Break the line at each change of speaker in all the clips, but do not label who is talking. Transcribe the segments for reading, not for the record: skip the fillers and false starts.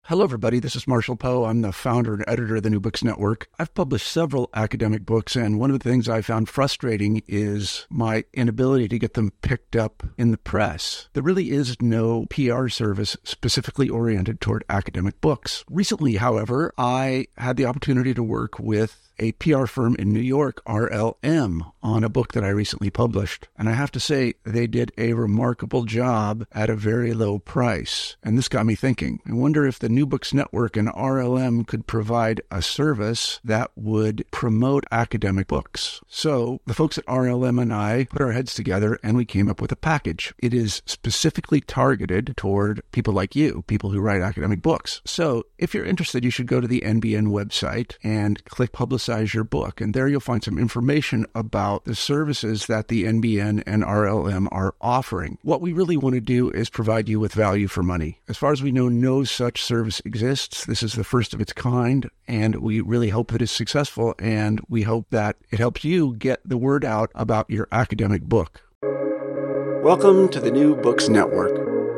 Hello, everybody. This is Marshall Poe. I'm the founder and editor of the New Books Network. I've published several academic books, and one of the things I found frustrating is my inability to get them picked up in the press. There really is no PR service specifically oriented toward academic books. Recently, however, I had the opportunity to work with a PR firm in New York, RLM, on a book that I recently published. And I have to say, they did a remarkable job at a very low price. And this got me thinking. I wonder if the New Books Network and RLM could provide a service that would promote academic books. So the folks at RLM and I put our heads together and we came up with a package. It is specifically targeted toward people like you, people who write academic books. So if you're interested, you should go to the NBN website and click Publicize Your Book. And there you'll find some information about the services that the NBN and RLM are offering. What we really want to do is provide you with value for money. As far as we know, no such service exists. This is the first of its kind, and we really hope that it's successful, and we hope that it helps you get the word out about your academic book. Welcome to the New Books Network.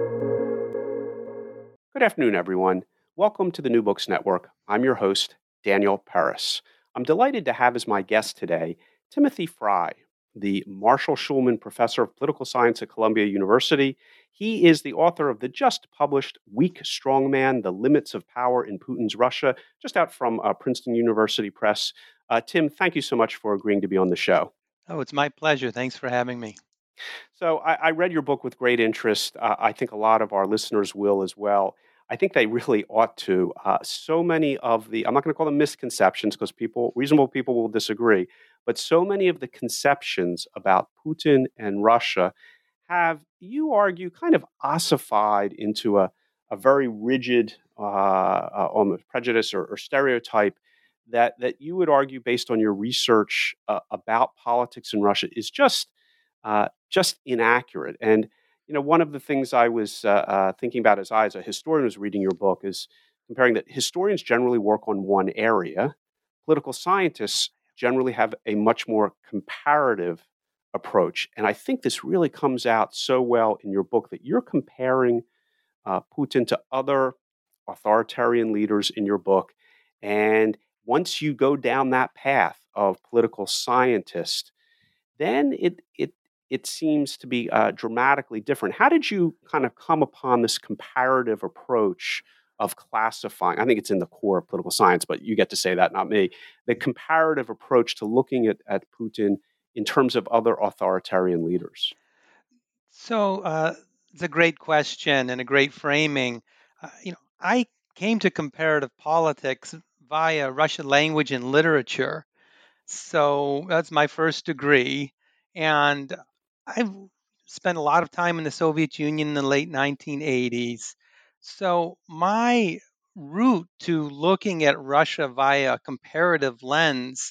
Good afternoon, everyone. Welcome to the New Books Network. I'm your host, Daniel Paris. I'm delighted to have as my guest today Timothy Frye, the Marshall Schulman Professor of Political Science at Columbia University. He is the author of the just-published Weak Strongman, The Limits of Power in Putin's Russia, just out from Princeton University Press. Tim, thank you so much for agreeing to be on the show.
Oh, it's my pleasure. Thanks for having me.
So I read your book with great interest. I think a lot of our listeners will as well. I think they really ought to. So many of the, I'm not going to call them misconceptions because reasonable people will disagree, but so many of the conceptions about Putin and Russia have, you argue, kind of ossified into a very rigid almost prejudice or stereotype that you would argue, based on your research about politics in Russia, is just inaccurate. And one of the things I was thinking about as a historian was reading your book is comparing that historians generally work on one area. Political scientists generally have a much more comparative approach. And I think this really comes out so well in your book that you're comparing Putin to other authoritarian leaders in your book. And once you go down that path of political scientist, then it seems to be dramatically different. How did you kind of come upon this comparative approach of classifying? I think it's in the core of political science, but you get to say that, not me. The comparative approach to looking at Putin in terms of other authoritarian leaders.
So it's a great question and a great framing. I came to comparative politics via Russian language and literature. So that's my first degree. And I've spent a lot of time in the Soviet Union in the late 1980s. So my route to looking at Russia via a comparative lens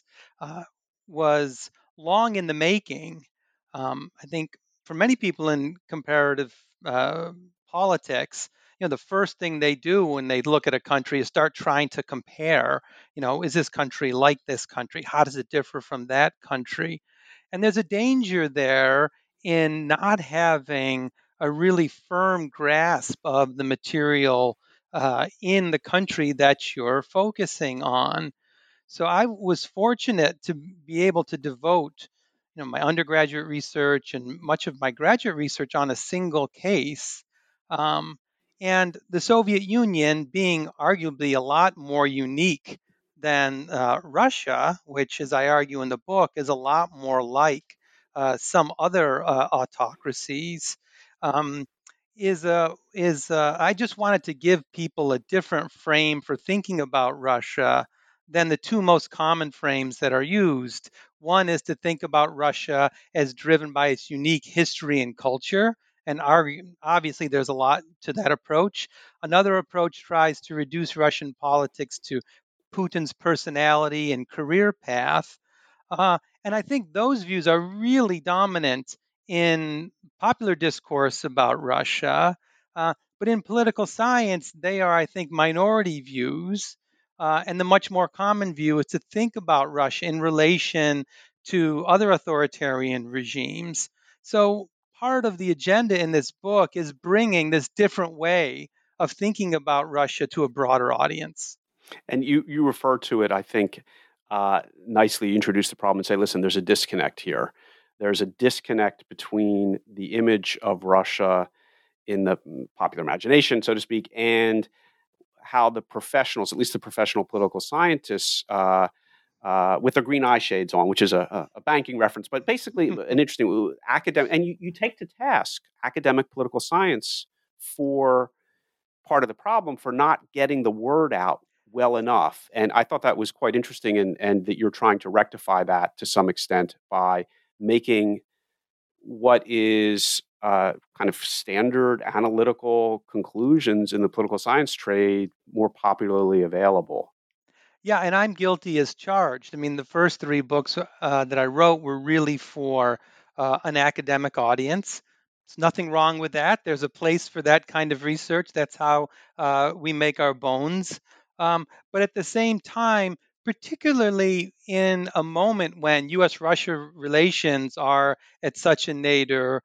was long in the making. I think for many people in comparative politics, the first thing they do when they look at a country is start trying to compare, is this country like this country? How does it differ from that country? And there's a danger there in not having a really firm grasp of the material in the country that you're focusing on. So I was fortunate to be able to devote, my undergraduate research and much of my graduate research on a single case. And the Soviet Union being arguably a lot more unique than Russia, which, as I argue in the book, is a lot more like some other autocracies. I just wanted to give people a different frame for thinking about Russia than the two most common frames that are used. One is to think about Russia as driven by its unique history and culture. And obviously, there's a lot to that approach. Another approach tries to reduce Russian politics to Putin's personality and career path. And I think those views are really dominant in popular discourse about Russia. But in political science, they are, I think, minority views. And the much more common view is to think about Russia in relation to other authoritarian regimes. So part of the agenda in this book is bringing this different way of thinking about Russia to a broader audience.
And you refer to it, I think, nicely. You introduce the problem and say, listen, there's a disconnect here. There's a disconnect between the image of Russia in the popular imagination, so to speak, and how the professionals, at least the professional political scientists, with their green eye shades on, which is a banking reference, but basically an interesting academic, and you take to task academic political science for part of the problem for not getting the word out well enough. And I thought that was quite interesting, and that you're trying to rectify that to some extent by making what is kind of standard analytical conclusions in the political science trade more popularly available.
Yeah, and I'm guilty as charged. I mean, the first three books that I wrote were really for an academic audience. There's nothing wrong with that. There's a place for that kind of research. That's how we make our bones. But at the same time, particularly in a moment when US Russia relations are at such a nadir,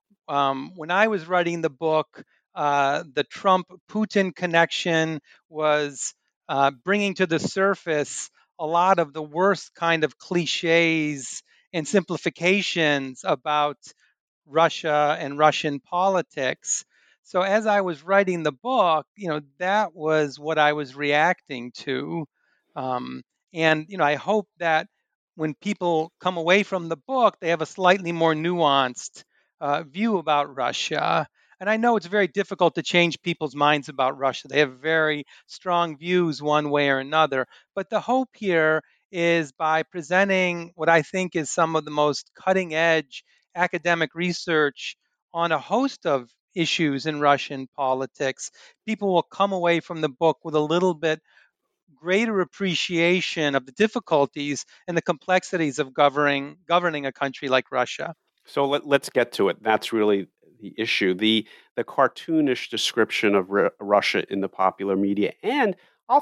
when I was writing the book, the Trump Putin connection was bringing to the surface a lot of the worst kind of cliches and simplifications about Russia and Russian politics. So as I was writing the book, that was what I was reacting to. Um, and, I hope that when people come away from the book, they have a slightly more nuanced view about Russia. And I know it's very difficult to change people's minds about Russia. They have very strong views one way or another. But the hope here is by presenting what I think is some of the most cutting edge academic research on a host of issues in Russian politics, people will come away from the book with a little bit greater appreciation of the difficulties and the complexities of governing a country like Russia.
So let's get to it. That's really the issue. The cartoonish description of Russia in the popular media, and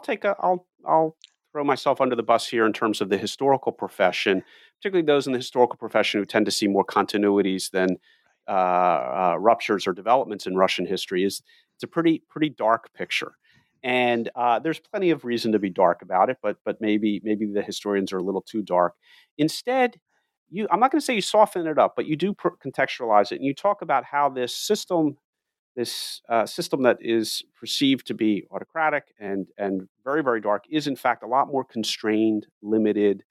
I'll throw myself under the bus here in terms of the historical profession, particularly those in the historical profession who tend to see more continuities than ruptures or developments in Russian history. It's a pretty dark picture. And there's plenty of reason to be dark about it, but maybe the historians are a little too dark. Instead, I'm not going to say you soften it up, but you do contextualize it, and you talk about how this system that is perceived to be autocratic and very, very dark is in fact a lot more constrained, limited,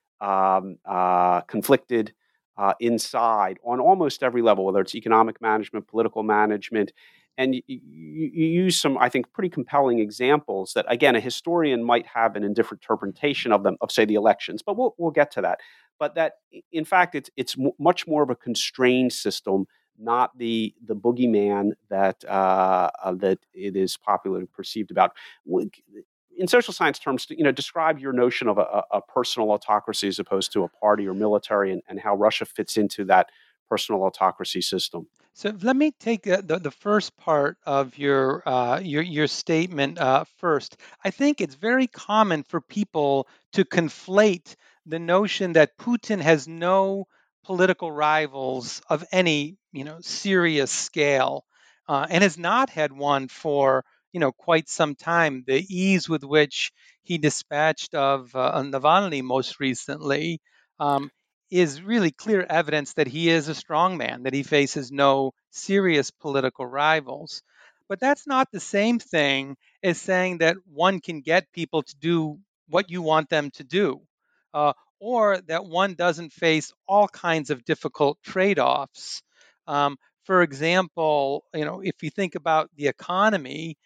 conflicted inside on almost every level, whether it's economic management, political management. And you use some, I think, pretty compelling examples that, again, a historian might have an indifferent interpretation of them, of, say, the elections, but we'll get to that. But that, in fact, it's much more of a constrained system, not the boogeyman that that it is popularly perceived about. In social science terms, describe your notion of a personal autocracy as opposed to a party or military, and how Russia fits into that personal autocracy system.
So let me take the first part of your statement first. I think it's very common for people to conflate the notion that Putin has no political rivals of any serious scale, and has not had one for quite some time. The ease with which he dispatched of Navalny most recently. Is really clear evidence that he is a strong man, that he faces no serious political rivals. But that's not the same thing as saying that one can get people to do what you want them to do, or that one doesn't face all kinds of difficult trade offs. For example, if you think about the economy,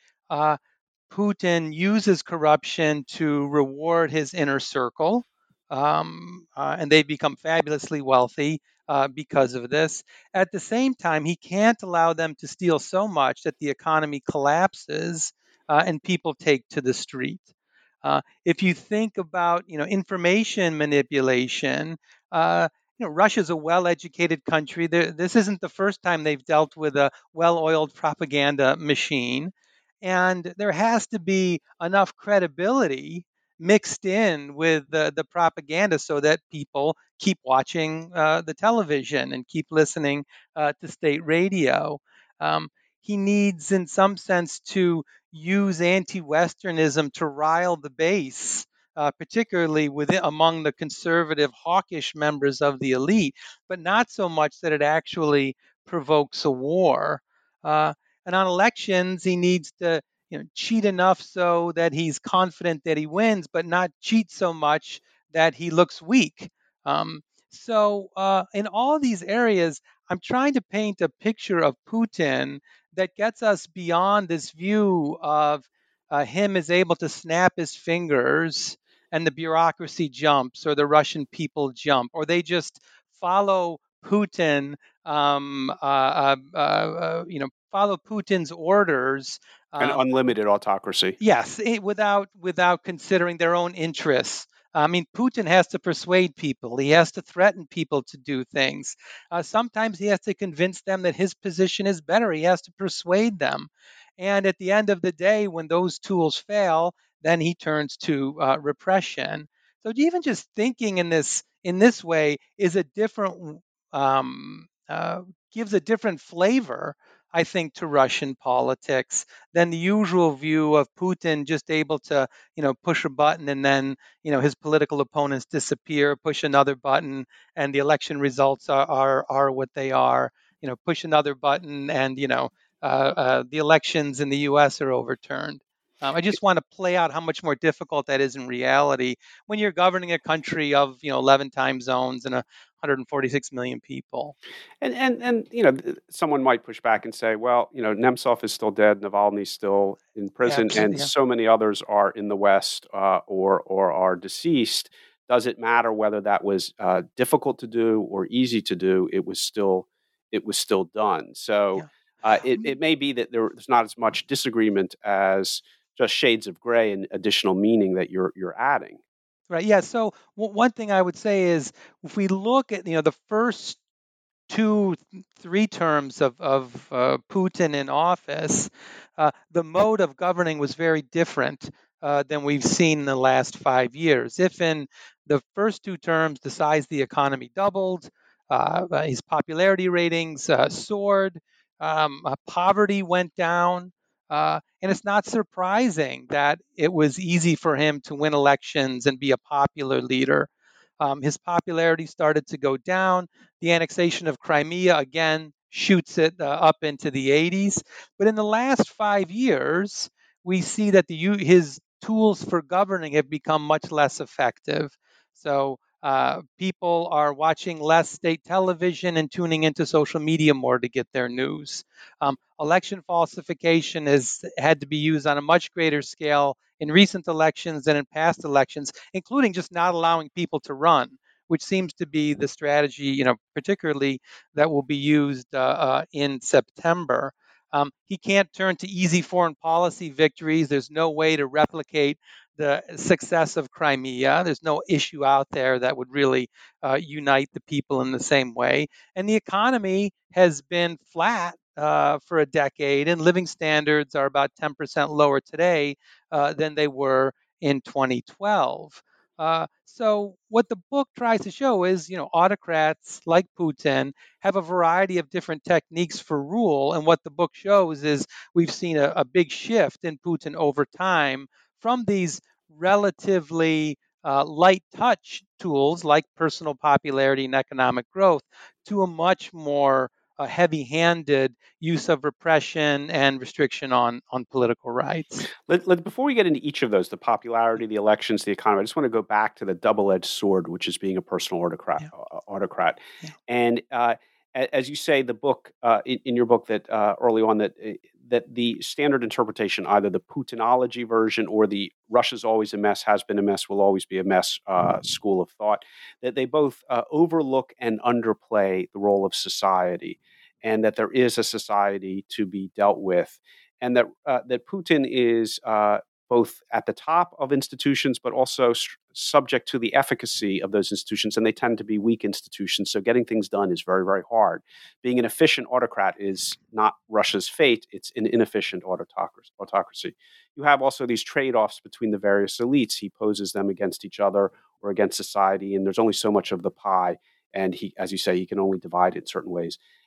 Putin uses corruption to reward his inner circle, and they become fabulously wealthy because of this. At the same time, he can't allow them to steal so much that the economy collapses and people take to the street. If you think about information manipulation, Russia's a well-educated country. This isn't the first time they've dealt with a well-oiled propaganda machine, and there has to be enough credibility mixed in with the propaganda so that people keep watching the television and keep listening to state radio. Um, he needs, in some sense, to use anti-Westernism to rile the base, particularly among the conservative, hawkish members of the elite, but not so much that it actually provokes a war. And on elections, he needs to cheat enough so that he's confident that he wins, but not cheat so much that he looks weak. In all these areas, I'm trying to paint a picture of Putin that gets us beyond this view of him as able to snap his fingers and the bureaucracy jumps or the Russian people jump, or they just follow Putin, follow Putin's orders.
An unlimited autocracy.
Yes, without considering their own interests. I mean, Putin has to persuade people. He has to threaten people to do things. Sometimes he has to convince them that his position is better. He has to persuade them. And at the end of the day, when those tools fail, then he turns to repression. So even just thinking in this way is a different gives a different flavor, I think, to Russian politics than the usual view of Putin just able to, push a button and then, his political opponents disappear, push another button, and the election results are what they are. Push another button, and the elections in the U.S. are overturned. I just want to play out how much more difficult that is in reality when you're governing a country of 11 time zones and 146 million people.
And someone might push back and say, well, Nemtsov is still dead, Navalny's still in prison, and so many others are in the West or are deceased. Does it matter whether that was difficult to do or easy to do? It was still done. So it may be that there's not as much disagreement as just shades of gray and additional meaning that you're adding.
Right. Yeah. So one thing I would say is, if we look at the first 3 terms of Putin in office, the mode of governing was very different than we've seen in the last 5 years. If in the first 2 terms the size of the economy doubled, his popularity ratings soared, poverty went down. And it's not surprising that it was easy for him to win elections and be a popular leader. His popularity started to go down. The annexation of Crimea, again, shoots it up into the 80s. But in the last 5 years, we see that his tools for governing have become much less effective. So people are watching less state television and tuning into social media more to get their news. Election falsification has had to be used on a much greater scale in recent elections than in past elections, including just not allowing people to run, which seems to be the strategy, particularly that will be used in September. He can't turn to easy foreign policy victories. There's no way to replicate the success of Crimea. There's no issue out there that would really unite the people in the same way. And the economy has been flat for a decade, and living standards are about 10% lower today than they were in 2012. So what the book tries to show is, autocrats like Putin have a variety of different techniques for rule. And what the book shows is we've seen a big shift in Putin over time from these relatively light touch tools like personal popularity and economic growth to a much more heavy-handed use of repression and restriction on political rights.
Before we get into each of those, the popularity, the elections, the economy, I just want to go back to the double-edged sword, which is being a personal autocrat.
Yeah.
And as you say, the book in your book that early on that the standard interpretation, either the Putinology version or the Russia's always a mess, has been a mess, will always be a mess school of thought, that they both overlook and underplay the role of society, and that there is a society to be dealt with, and that Putin is both at the top of institutions, but also subject to the efficacy of those institutions, and they tend to be weak institutions. So getting things done is very, very hard. Being an efficient autocrat is not Russia's fate; it's an inefficient autocracy. You have also these trade-offs between the various elites. He poses them against each other or against society, and there's only so much of the pie. And he, as you say, he can only divide it in certain ways.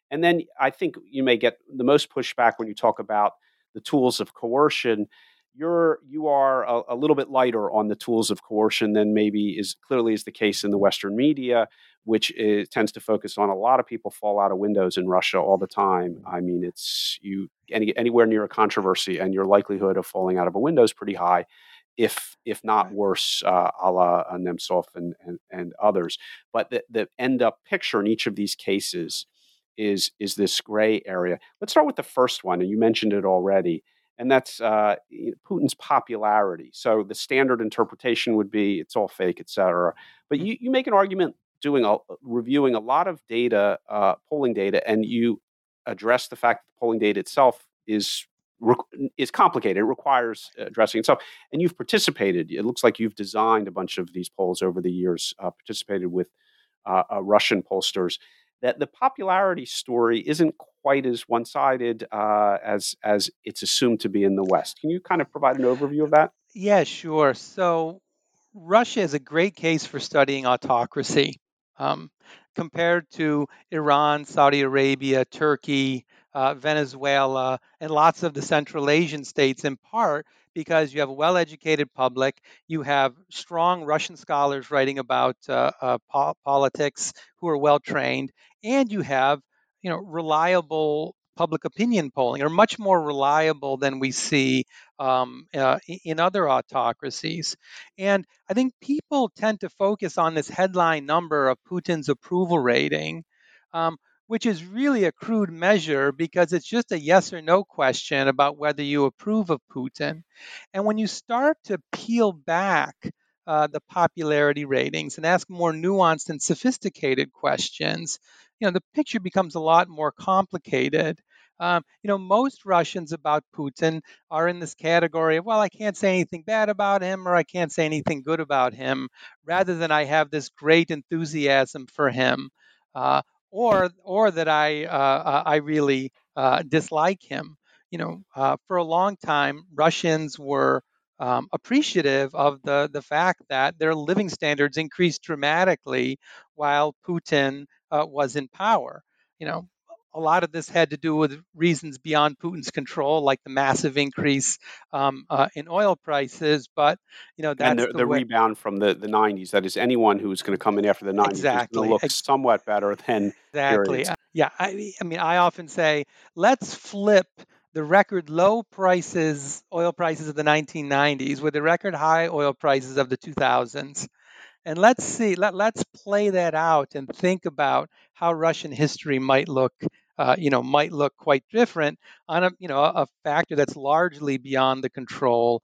And then I think you may get the most pushback when you talk about the tools of coercion. You are a little bit lighter on the tools of coercion than maybe is clearly is the case in the Western media, which tends to focus on a lot of people fall out of windows in Russia all the time. I mean, it's anywhere near a controversy, and your likelihood of falling out of a window is pretty high, if not worse, a la Nemtsov and others. But the end up picture in each of these cases is this gray area. Let's start with the first one, and you mentioned it already, and that's Putin's popularity. So the standard interpretation would be it's all fake, et cetera. But you make an argument reviewing a lot of data, polling data, and you address the fact that the polling data itself is complicated. It requires addressing itself. And you've participated. It looks like you've designed a bunch of these polls over the years, participated with Russian pollsters. That the popularity story isn't quite as one-sided as it's assumed to be in the West. Can you kind of provide an overview of that?
Yeah, sure. So Russia is a great case for studying autocracy. Um, Compared to Iran, Saudi Arabia, Turkey, Venezuela, and lots of the Central Asian states, in part because you have a well educated public, you have strong Russian scholars writing about politics who are well trained, and you have reliable public opinion polling, are much more reliable than we see in other autocracies. And I think people tend to focus on this headline number of Putin's approval rating, which is really a crude measure because it's just a yes or no question about whether you approve of Putin. And when you start to peel back the popularity ratings and ask more nuanced and sophisticated questions, the picture becomes a lot more complicated. Most Russians about Putin are in this category of, well, I can't say anything bad about him or I can't say anything good about him, rather than I have this great enthusiasm for him, uh, or that I really dislike him. For a long time, Russians were appreciative of the fact that their living standards increased dramatically while Putin was in power. You know, a lot of this had to do with reasons beyond Putin's control, like the massive increase in oil prices. But
And
that's the
the
way.
rebound from the 90s. That is, anyone who's going to come in after the 90s is going to
Exactly.
look somewhat better than
Exactly.
periods.
Yeah. I mean, I often say, let's flip the record low prices, oil prices of the 1990s, with the record high oil prices of the 2000s. And let's see, let's play that out and think about how Russian history might look quite different on a factor that's largely beyond the control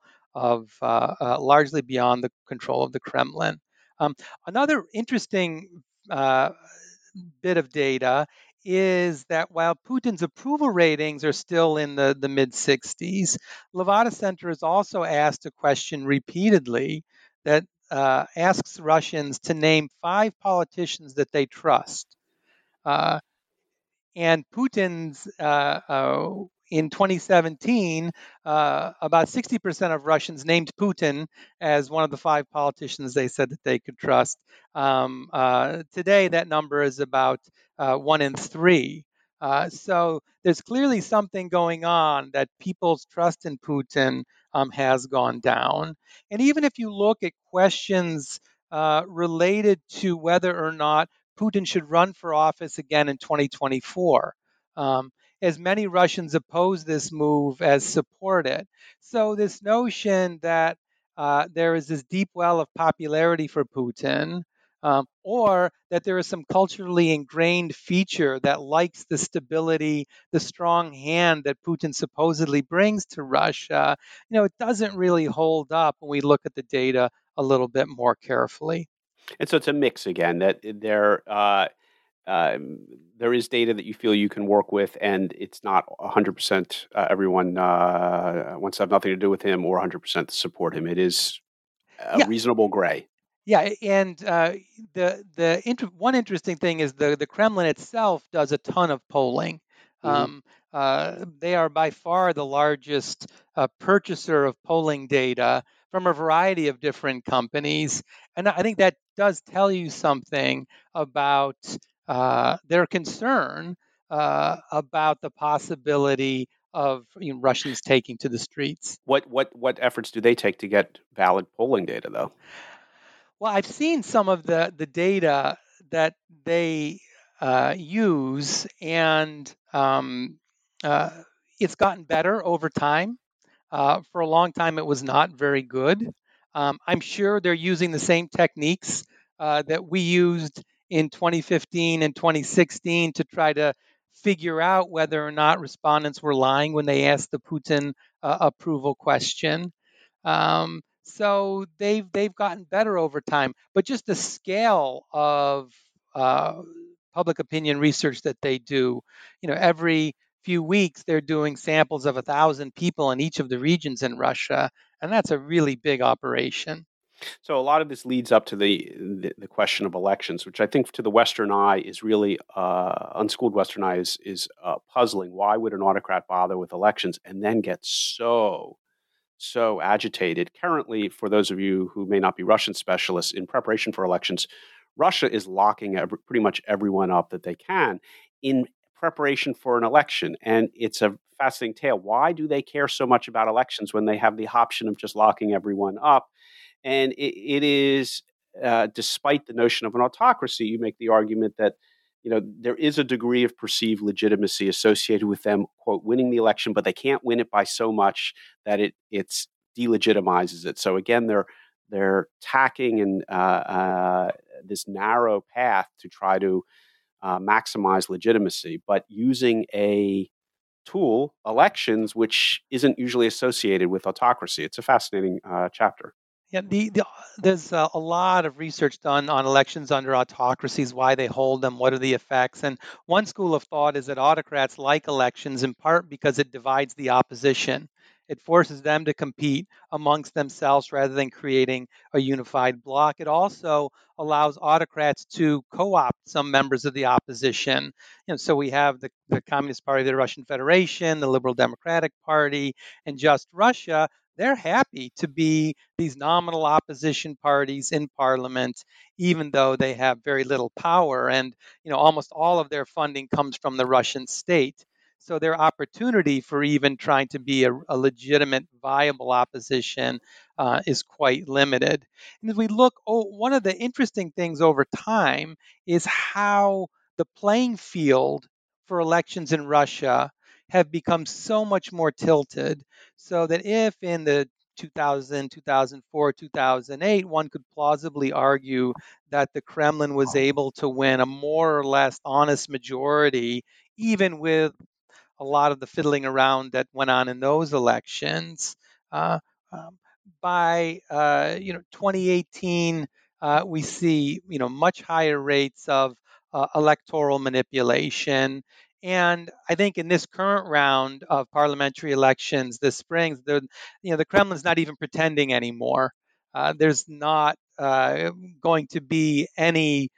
of the Kremlin. Another interesting bit of data is that while Putin's approval ratings are still in the mid 60s, Levada Center has also asked a question repeatedly that asks Russians to name 5 politicians that they trust. Uh, and Putin's in 2017, about 60% of Russians named Putin as one of the 5 politicians they said that they could trust. Today, that number is about 1 in 3. So there's clearly something going on that people's trust in Putin has gone down. And even if you look at questions related to whether or not Putin should run for office again in 2024, um, as many Russians oppose this move as support it. So, this notion that there is this deep well of popularity for Putin, or that there is some culturally ingrained feature that likes the stability, the strong hand that Putin supposedly brings to Russia, it doesn't really hold up when we look at the data a little bit more carefully.
And so it's a mix again, that there is data that you feel you can work with, and it's not 100% everyone wants to have nothing to do with him or 100% to support him. It is a
Yeah,
reasonable gray.
yeah, and one interesting thing is the Kremlin itself does a ton of polling.
Hmm.
They are by far the largest purchaser of polling data from a variety of different companies, and I think that does tell you something about their concern about the possibility of Russians taking to the streets.
What efforts do they take to get valid polling data, though?
Well, I've seen some of the data that they use, and uh, it's gotten better over time. For a long time, it was not very good. I'm sure they're using the same techniques that we used in 2015 and 2016 to try to figure out whether or not respondents were lying when they asked the Putin approval question. So they've gotten better over time, but just the scale of uh, public opinion research that they do, every few weeks they're doing samples of 1,000 people in each of the regions in Russia, and that's a really big operation.
So a lot of this leads up to the question of elections, which I think to the Western eye is really unschooled Western eye is puzzling. Why would an autocrat bother with elections and then get so agitated? Currently, for those of you who may not be Russian specialists, in preparation for elections, Russia is locking pretty much everyone up that they can in preparation for an election. And it's a fascinating tale. Why do they care so much about elections when they have the option of just locking everyone up? And it is, despite the notion of an autocracy, you make the argument that there is a degree of perceived legitimacy associated with them, quote, winning the election, but they can't win it by so much that it's delegitimizes it. So again, they're tacking in this narrow path to try to maximize legitimacy, but using a tool, elections, which isn't usually associated with autocracy. It's a fascinating chapter.
Yeah, there's a lot of research done on elections under autocracies, why they hold them, what are the effects. And one school of thought is that autocrats like elections in part because it divides the opposition. It forces them to compete amongst themselves rather than creating a unified bloc. It also allows autocrats to co-opt some members of the opposition. So we have the Communist Party of the Russian Federation, the Liberal Democratic Party, and Just Russia. They're happy to be these nominal opposition parties in parliament, even though they have very little power. And almost all of their funding comes from the Russian state. So their opportunity for even trying to be a legitimate, viable opposition is quite limited. And as we look, one of the interesting things over time is how the playing field for elections in Russia have become so much more tilted, so that if in the 2000, 2004, 2008, one could plausibly argue that the Kremlin was able to win a more or less honest majority, even with a lot of the fiddling around that went on in those elections. Uh, um, by 2018, we see much higher rates of electoral manipulation. And I think in this current round of parliamentary elections this spring, the Kremlin's not even pretending anymore. There's not going to be any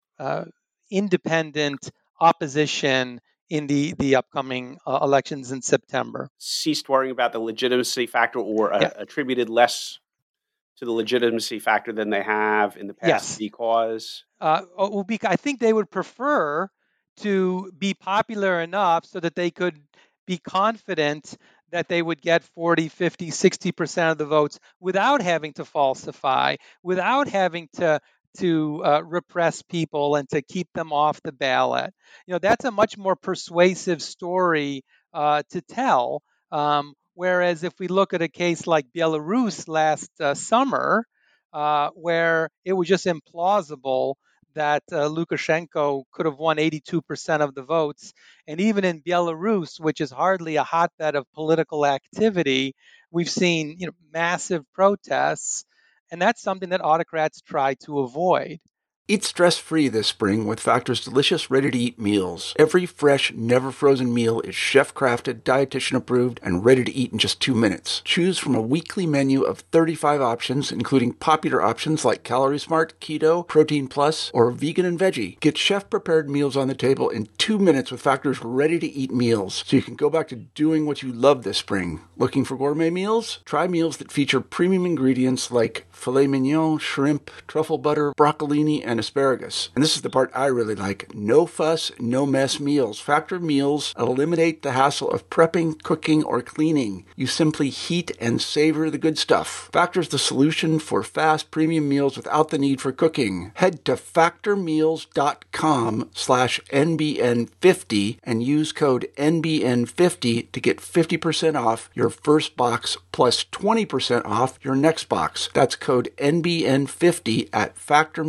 independent opposition in the upcoming elections in September.
Ceased worrying about the legitimacy factor, or attributed less to the legitimacy factor than they have in the past, because?
I think they would prefer to be popular enough so that they could be confident that they would get 40, 50, 60% of the votes without having to falsify, without having to repress people and to keep them off the ballot. That's a much more persuasive story to tell. Whereas if we look at a case like Belarus last summer, where it was just implausible that Lukashenko could have won 82% of the votes. And even in Belarus, which is hardly a hotbed of political activity, we've seen massive protests. And that's something that autocrats try to avoid.
Eat stress-free this spring with Factor's delicious, ready-to-eat meals. Every fresh, never-frozen meal is chef-crafted, dietitian-approved, and ready to eat in just 2 minutes. Choose from a weekly menu of 35 options, including popular options like Calorie Smart, Keto, Protein Plus, or Vegan and Veggie. Get chef-prepared meals on the table in 2 minutes with Factor's ready-to-eat meals, so you can go back to doing what you love this spring. Looking for gourmet meals? Try meals that feature premium ingredients like filet mignon, shrimp, truffle butter, broccolini, and and asparagus. And this is the part I really like. No fuss, no mess meals. Factor meals eliminate the hassle of prepping, cooking, or cleaning. You simply heat and savor the good stuff. Factor's the solution for fast premium meals without the need for cooking. Head to factormeals.com/NBN50 and use code NBN50 to get 50% off your first box plus 20% off your next box. That's code NBN50 at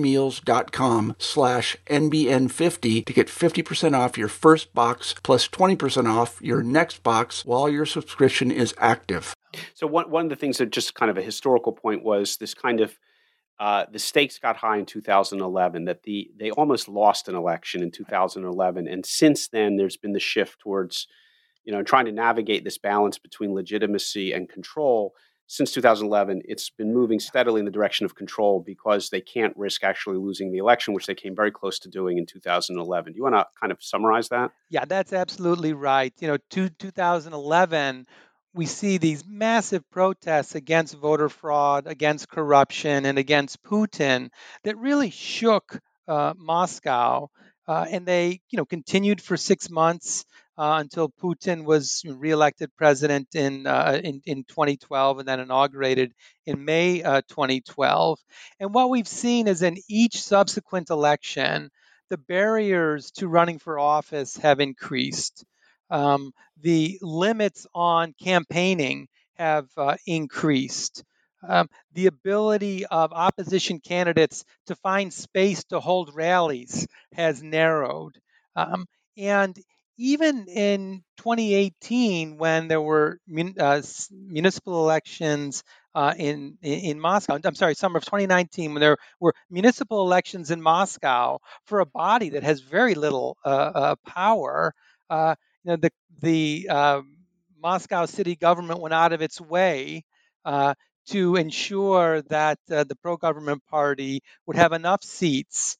factormeals.com/NBN50 to get 50% off your first box plus 20% off your next box while your subscription is active.
So one of the things that just kind of a historical point was this kind of the stakes got high in 2011, that they almost lost an election in 2011. And since then, there's been the shift towards, trying to navigate this balance between legitimacy and control. Since 2011, it's been moving steadily in the direction of control because they can't risk actually losing the election, which they came very close to doing in 2011. Do you want to kind of summarize that?
Yeah, that's absolutely right. 2011, we see these massive protests against voter fraud, against corruption, and against Putin that really shook Moscow. And they, continued for 6 months until Putin was reelected president in 2012 and then inaugurated in May 2012. And what we've seen is in each subsequent election, the barriers to running for office have increased. The limits on campaigning have increased. The ability of opposition candidates to find space to hold rallies has narrowed. And even in 2018, when there were municipal elections in Moscow, I'm sorry, summer of 2019, when there were municipal elections in Moscow for a body that has very little power, the Moscow city government went out of its way to ensure that the pro-government party would have enough seats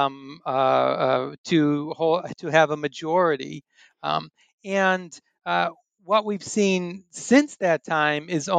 to have a majority. And what we've seen since that time is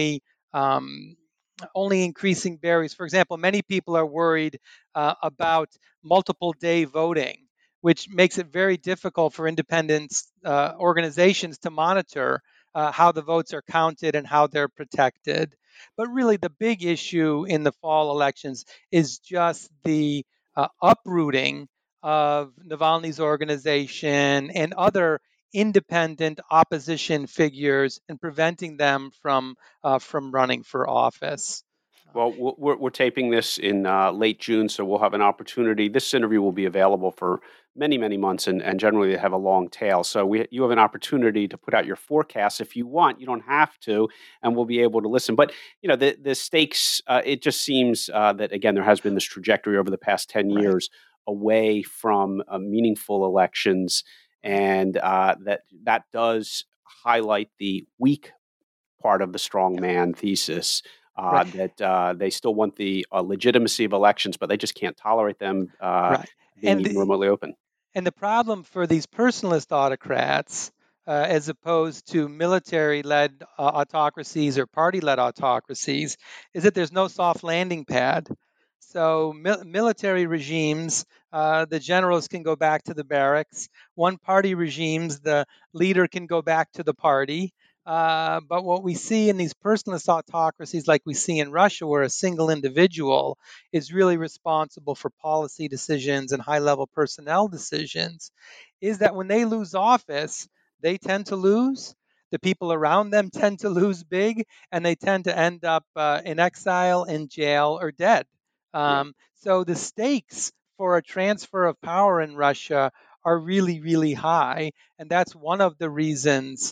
only increasing barriers. For example, many people are worried about multiple day voting, which makes it very difficult for independent organizations to monitor how the votes are counted and how they're protected. But really, the big issue in the fall elections is just the uprooting of Navalny's organization and other independent opposition figures and preventing them from running for office.
Well, we're taping this in late June, so we'll have an opportunity. This interview will be available for many, many months, and generally they have a long tail. So you have an opportunity to put out your forecasts if you want. You don't have to, and we'll be able to listen. But the stakes. It just seems that again there has been this trajectory over the past 10 years away from meaningful elections, and that does highlight the weak part of the strongman thesis. That they still want the legitimacy of elections, but they just can't tolerate them being even remotely open.
And the problem for these personalist autocrats, as opposed to military-led autocracies or party-led autocracies, is that there's no soft landing pad. So military regimes, the generals can go back to the barracks. One-party regimes, the leader can go back to the party. But what we see in these personalist autocracies, like we see in Russia, where a single individual is really responsible for policy decisions and high-level personnel decisions, is that when they lose office, they tend to lose. The people around them tend to lose big, and they tend to end up in exile, in jail, or dead. So the stakes for a transfer of power in Russia are really, really high, and that's one of the reasons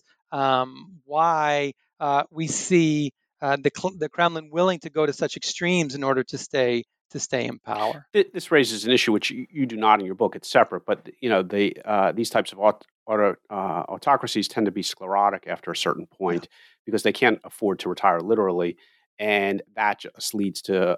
why we see the Kremlin willing to go to such extremes in order to stay in power.
This raises an issue which you do not in your book. It's separate, but these types of autocracies tend to be sclerotic after a certain point because they can't afford to retire literally, and that just leads to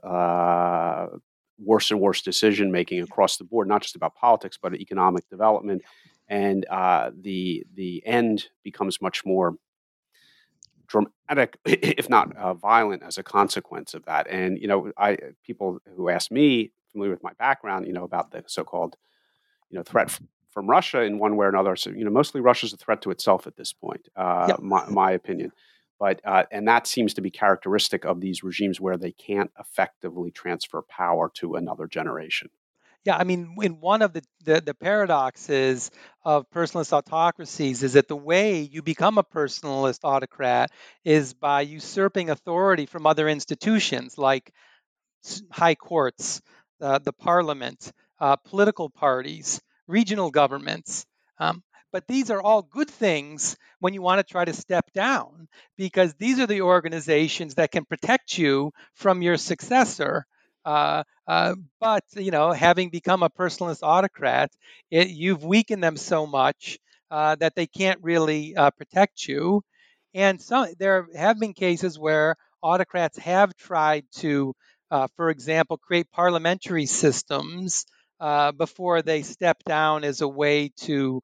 worse and worse decision making across the board, not just about politics but economic development. And the end becomes much more dramatic, if not violent, as a consequence of that. And people who ask me familiar with my background, about the so-called, threat from Russia in one way or another. So, mostly Russia's a threat to itself at this point,
Yeah.
my opinion. But and that seems to be characteristic of these regimes where they can't effectively transfer power to another generation.
Yeah, I mean, in one of the paradoxes of personalist autocracies is that the way you become a personalist autocrat is by usurping authority from other institutions like high courts, the parliament, political parties, regional governments. Um, but these are all good things when you want to try to step down, because these are the organizations that can protect you from your successor. But having become a personalist autocrat, you've weakened them so much that they can't really protect you. And so there have been cases where autocrats have tried to, for example, create parliamentary systems before they step down as a way to,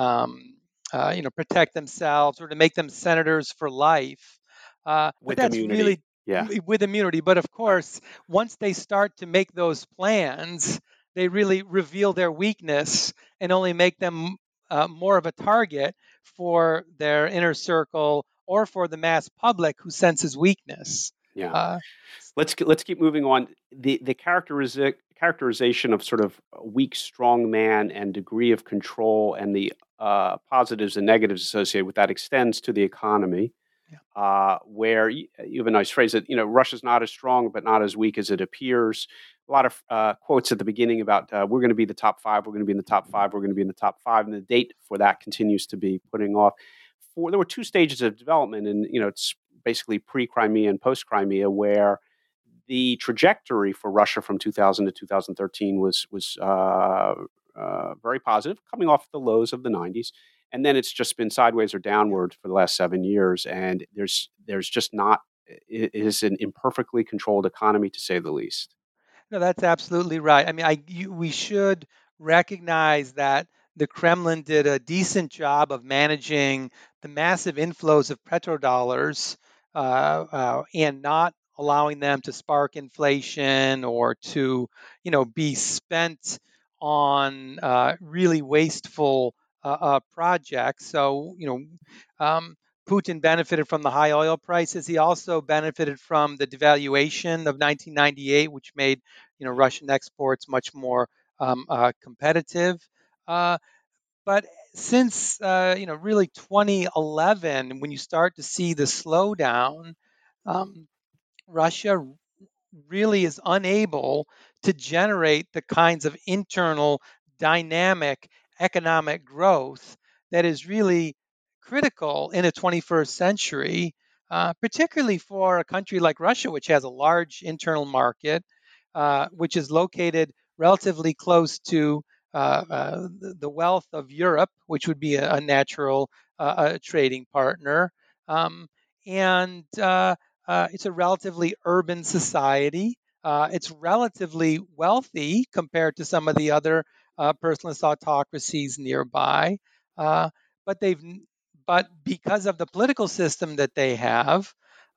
protect themselves or to make them senators for life. But
With
that's
immunity.
really
Yeah.
with immunity. But of
Right.
course, once they start to make those plans, they really reveal their weakness and only make them more of a target for their inner circle or for the mass public who senses weakness.
Yeah.
Uh,
Let's keep moving on. The characterization of sort of a weak, strong man and degree of control and the positives and negatives associated with that extends to the economy,
yeah.
where you have a nice phrase that Russia's not as strong but not as weak as it appears. A lot of quotes at the beginning about we're going to be the top five, we're going to be in the top five, we're going to be in the top five, and the date for that continues to be putting off. There were two stages of development, and it's basically pre-Crimea and post-Crimea, where the trajectory for Russia from 2000 to 2013 was very positive, coming off the lows of the 90s, and then it's just been sideways or downward for the last 7 years. And there's just not. It is an imperfectly controlled economy, to say the least.
No, that's absolutely right. I mean, we should recognize that the Kremlin did a decent job of managing the massive inflows of petrodollars and not allowing them to spark inflation or to, be spent on really wasteful projects. So, um, Putin benefited from the high oil prices. He also benefited from the devaluation of 1998, which made Russian exports much more competitive. Uh, but since really 2011, when you start to see the slowdown, um, Russia really is unable to generate the kinds of internal dynamic economic growth that is really critical in the 21st century, particularly for a country like Russia, which has a large internal market, which is located relatively close to the wealth of Europe, which would be a natural trading partner. Um, and it's a relatively urban society. It's relatively wealthy compared to some of the other personalist autocracies nearby. Uh, but they've but because of the political system that they have,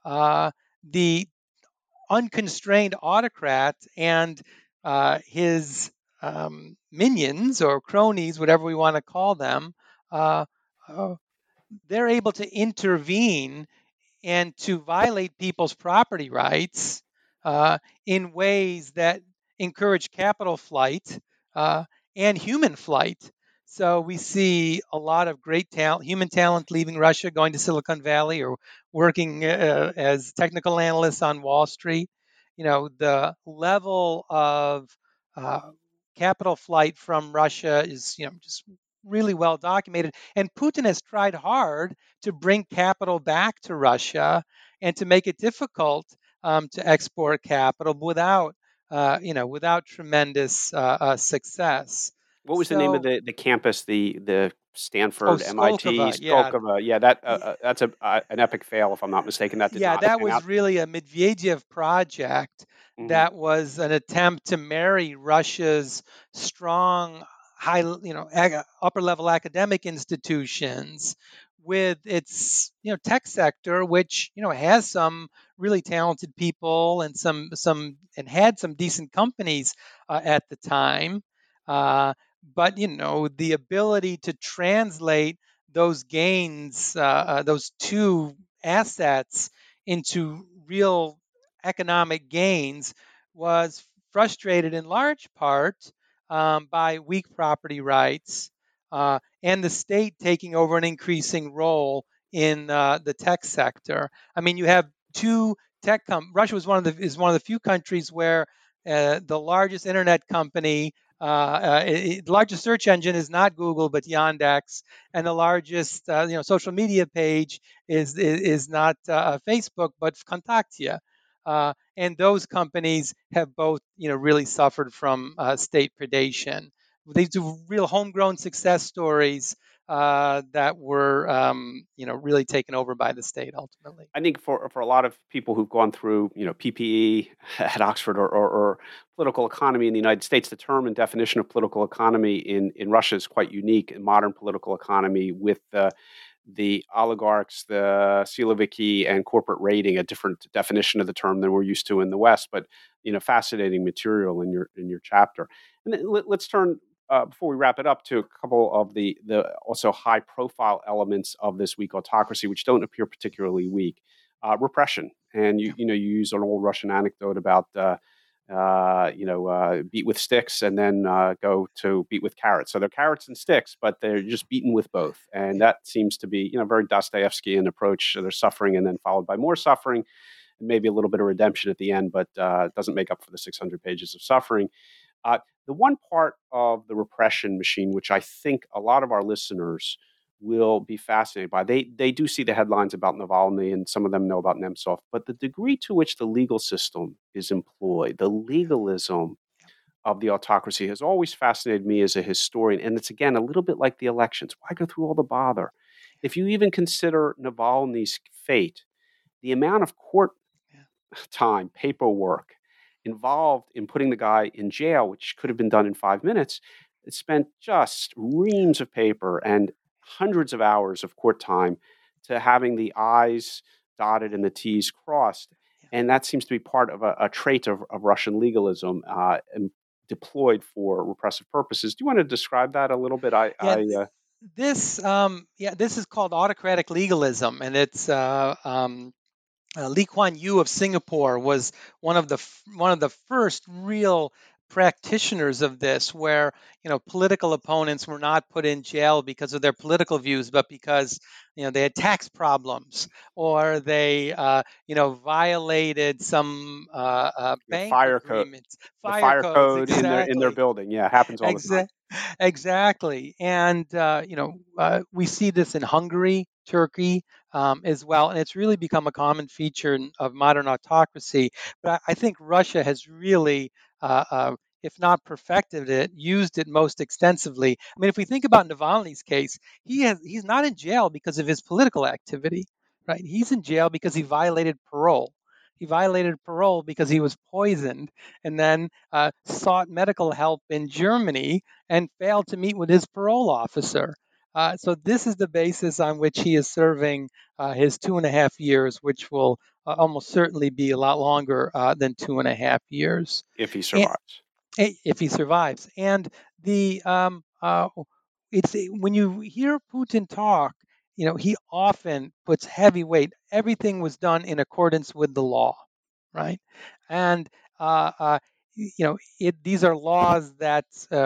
the unconstrained autocrat and his minions or cronies, whatever we want to call them, uh, uh, they're able to intervene and to violate people's property rights in ways that encourage capital flight uh, and human flight. So we see a lot of great talent, human talent leaving Russia, going to Silicon Valley or working as technical analysts on Wall Street. The level of uh, capital flight from Russia is, just really well documented. And Putin has tried hard to bring capital back to Russia and to make it difficult to export capital without tremendous success.
What was the name of
So,
the campus? The
oh,
Stanford, MIT,
Skolkova, yeah,
Skolkovo. Yeah, that's an epic fail, if I'm not mistaken. That did
yeah,
not
that
pan out.
was really a Medvedev project
Hmm.
that was an attempt to marry Russia's strong, high, upper level academic institutions with its tech sector, which has some really talented people and and had some decent companies at the time. But the ability to translate those gains, those two assets, into real economic gains was frustrated in large part by weak property rights and the state taking over an increasing role in the tech sector. I mean, you have two Russia is one of the few countries where the largest internet company, the largest search engine is not Google but Yandex, and the largest social media page is not Facebook but Kontaktia. And those companies have both really suffered from state predation. These are real homegrown success stories that were really taken over by the state ultimately.
I think for a lot of people who've gone through, PPE at Oxford or political economy in the United States, the term and definition of political economy in Russia is quite unique. In modern political economy, with the oligarchs, the Siloviki, and corporate raiding, a different definition of the term than we're used to in the West. But fascinating material in your chapter. And then let's turn before we wrap it up to a couple of the also high profile elements of this weak autocracy, which don't appear particularly weak. Repression, and you use an old Russian anecdote about beat with sticks and then go to beat with carrots. So they're carrots and sticks, but they're just beaten with both, and that seems to be very Dostoevskian approach. So they're suffering and then followed by more suffering, and maybe a little bit of redemption at the end, but it doesn't make up for the 600 pages of suffering. The one part of the repression machine, which I think a lot of our listeners will be fascinated by, they do see the headlines about Navalny, and some of them know about Nemtsov, but the degree to which the legal system is employed, the legalism of the autocracy, has always fascinated me as a historian. And it's, again, a little bit like the elections. Why go through all the bother? If you even consider Navalny's fate, the amount of court time, paperwork involved in putting the guy in jail, which could have been done in 5 minutes, it spent just reams of paper and hundreds of hours of court time to having the I's dotted and the T's crossed. And that seems to be part of a trait of Russian legalism and deployed for repressive purposes. Do you want to describe that a little bit?
This is called autocratic legalism, and it's Lee Kuan Yew of Singapore was one of the first real practitioners of this, where political opponents were not put in jail because of their political views, but because they had tax problems, or they violated some bank
fire
agreements,
fire code
exactly.
in their building. Yeah, it happens all the time.
Exactly, and we see this in Hungary, Turkey, as well, and it's really become a common feature of modern autocracy. But I think Russia has really, if not perfected it, used it most extensively. I mean, if we think about Navalny's case, he's not in jail because of his political activity, right? He's in jail because he violated parole. He violated parole because he was poisoned, and then sought medical help in Germany and failed to meet with his parole officer. So this is the basis on which he is serving his 2.5 years, which will almost certainly be a lot longer than 2.5 years.
If he survives.
If he survives. And it's when you hear Putin talk, he often puts heavy weight. Everything was done in accordance with the law, right? And these are laws that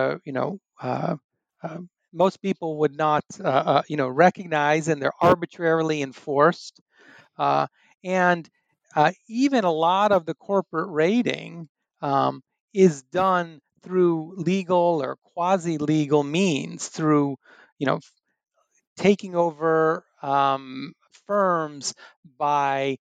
most people would not recognize, and they're arbitrarily enforced. And even a lot of the corporate raiding is done through legal or quasi-legal means, through taking over firms by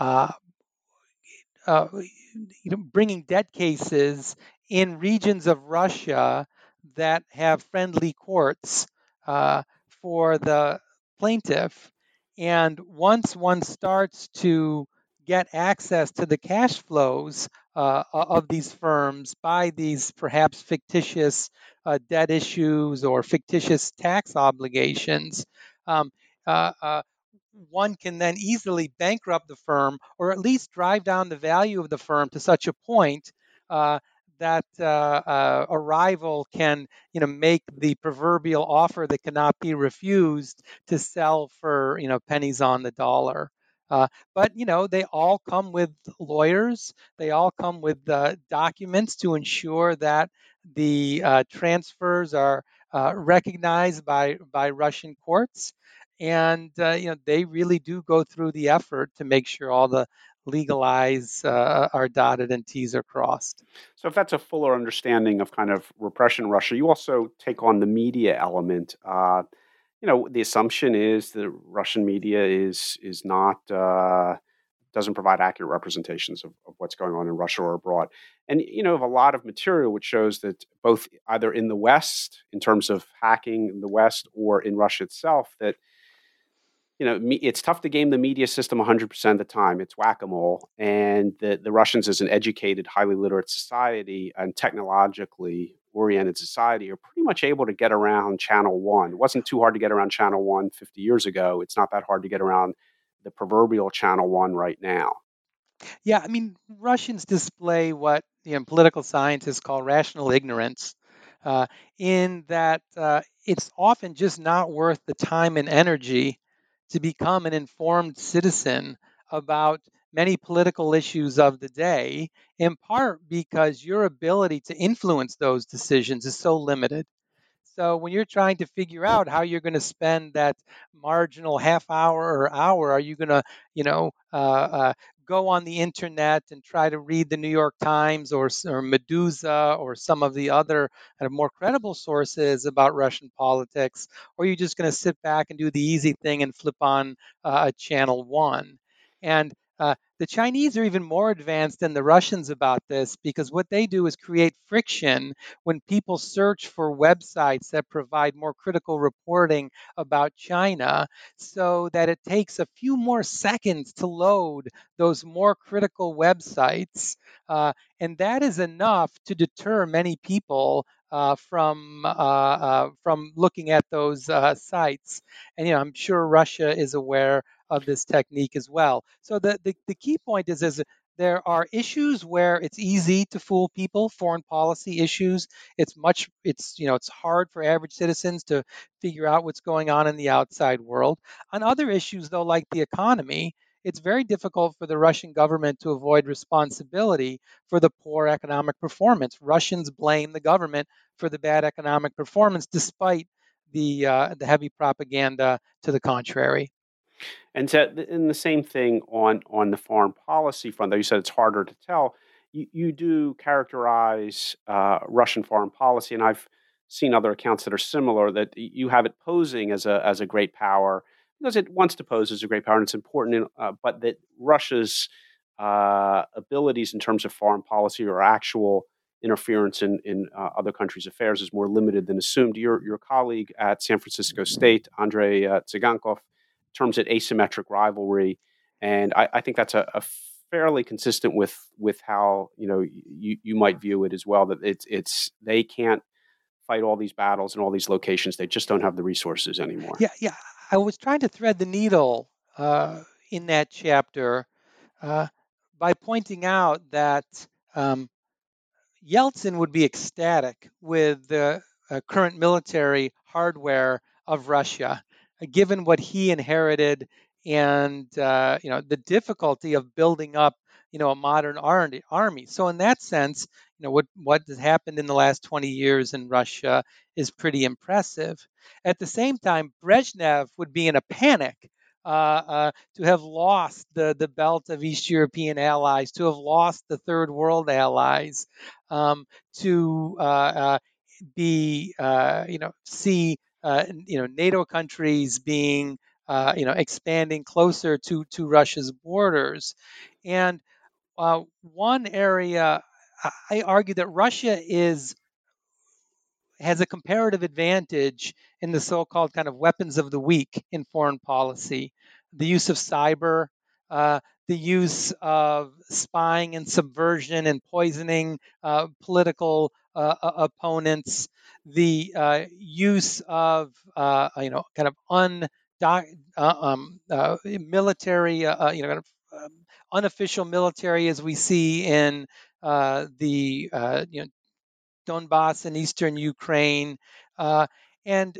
bringing debt cases in regions of Russia that have friendly courts for the plaintiff. And once one starts to get access to the cash flows of these firms by these perhaps fictitious debt issues or fictitious tax obligations, uh, uh, one can then easily bankrupt the firm or at least drive down the value of the firm to such a point uh, that a rival can, make the proverbial offer that cannot be refused to sell for, pennies on the dollar. But they all come with lawyers. They all come with documents to ensure that the transfers are recognized by Russian courts, and they really do go through the effort to make sure all the legal I's are dotted and T's are crossed.
So if that's a fuller understanding of kind of repression in Russia, you also take on the media element. The assumption is that Russian media is not doesn't provide accurate representations of what's going on in Russia or abroad. And have a lot of material which shows that both either in the West, in terms of hacking in the West, or in Russia itself, that it's tough to game the media system 100% of the time. It's whack-a-mole. And the Russians, as an educated, highly literate society and technologically oriented society, are pretty much able to get around Channel 1. It wasn't too hard to get around Channel 1 50 years ago. It's not that hard to get around the proverbial Channel 1 right now.
Yeah, I mean, Russians display what political scientists call rational ignorance, in that it's often just not worth the time and energy to become an informed citizen about many political issues of the day, in part because your ability to influence those decisions is so limited. So when you're trying to figure out how you're going to spend that marginal half hour or hour, are you going to, go on the internet and try to read the New York Times or Medusa or some of the other kind of more credible sources about Russian politics, or are you just going to sit back and do the easy thing and flip on channel one? And the Chinese are even more advanced than the Russians about this, because what they do is create friction when people search for websites that provide more critical reporting about China, so that it takes a few more seconds to load those more critical websites. And that is enough to deter many people from looking at those sites. And I'm sure Russia is aware of this technique as well. So the key point is there are issues where it's easy to fool people, foreign policy issues. It's hard for average citizens to figure out what's going on in the outside world. On other issues, though, like the economy, it's very difficult for the Russian government to avoid responsibility for the poor economic performance. Russians blame the government for the bad economic performance, despite the heavy propaganda to the contrary.
And the same thing on the foreign policy front, though you said it's harder to tell. You do characterize Russian foreign policy, and I've seen other accounts that are similar. That you have it posing as a great power because it wants to pose as a great power, and it's important. But that Russia's abilities in terms of foreign policy or actual interference in other countries' affairs is more limited than assumed. Your colleague at San Francisco State, Andrei Tsigankov, terms it asymmetric rivalry, and I think that's a fairly consistent with how you might view it as well. That it's they can't fight all these battles in all these locations. They just don't have the resources anymore.
Yeah. I was trying to thread the needle in that chapter uh, by pointing out that um, Yeltsin would be ecstatic with the current military hardware of Russia, given what he inherited and the difficulty of building up a modern army. So in that sense, what has happened in the last 20 years in Russia is pretty impressive. At the same time, Brezhnev would be in a panic to have lost the belt of East European allies, to have lost the Third World allies, to be see NATO countries being expanding closer to Russia's borders. And one area I argue that Russia has a comparative advantage in the so-called kind of weapons of the weak in foreign policy, the use of cyber, the use of spying and subversion and poisoning political opponents, the use of kind of military, kind of unofficial military as we see in the Donbass in eastern Ukraine, and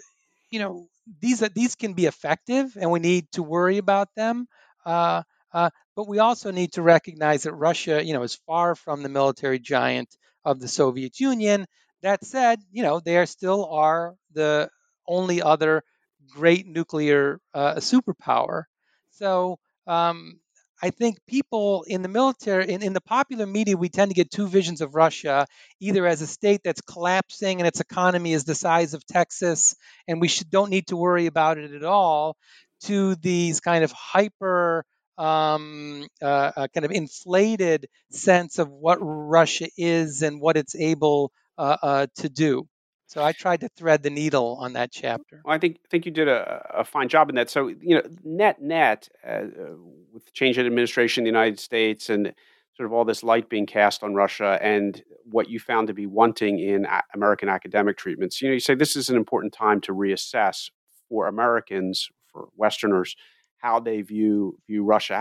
these can be effective, and we need to worry about them. Uh, but we also need to recognize that Russia, is far from the military giant of the Soviet Union. That said, there still are the only other great nuclear superpower. So um, I think people in the military, in the popular media, we tend to get two visions of Russia, either as a state that's collapsing and its economy is the size of Texas, and we don't need to worry about it at all, to these kind of hyper, kind of inflated sense of what Russia is and what it's able to do. So I tried to thread the needle on that chapter.
Well, I think you did a fine job in that. So, net, with the change in administration in the United States and sort of all this light being cast on Russia and what you found to be wanting in American academic treatments, you say this is an important time to reassess for Americans, for Westerners, how they view Russia.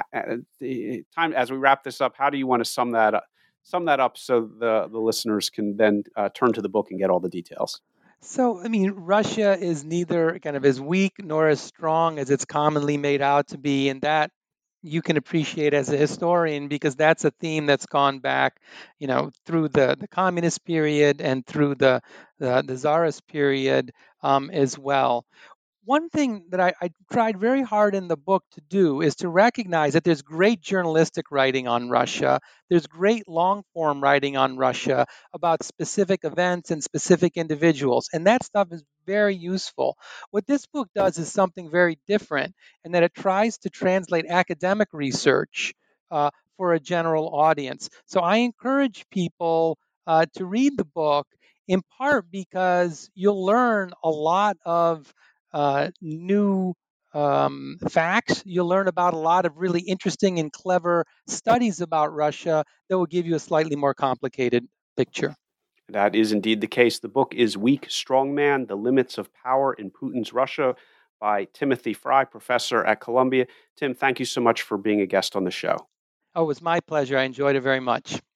Time as we wrap this up, how do you want to sum that up? Sum that up so the listeners can then turn to the book and get all the details.
So, I mean, Russia is neither kind of as weak nor as strong as it's commonly made out to be, and that you can appreciate as a historian because that's a theme that's gone back, through the communist period and through the czarist period as well. One thing that I tried very hard in the book to do is to recognize that there's great journalistic writing on Russia. There's great long form writing on Russia about specific events and specific individuals. And that stuff is very useful. What this book does is something very different in that it tries to translate academic research for a general audience. So I encourage people to read the book in part because you'll learn a lot of new facts. You'll learn about a lot of really interesting and clever studies about Russia that will give you a slightly more complicated picture.
That is indeed the case. The book is Weak Strongman: The Limits of Power in Putin's Russia by Timothy Fry, professor at Columbia. Tim, thank you so much for being a guest on the show.
Oh, it was my pleasure. I enjoyed it very much.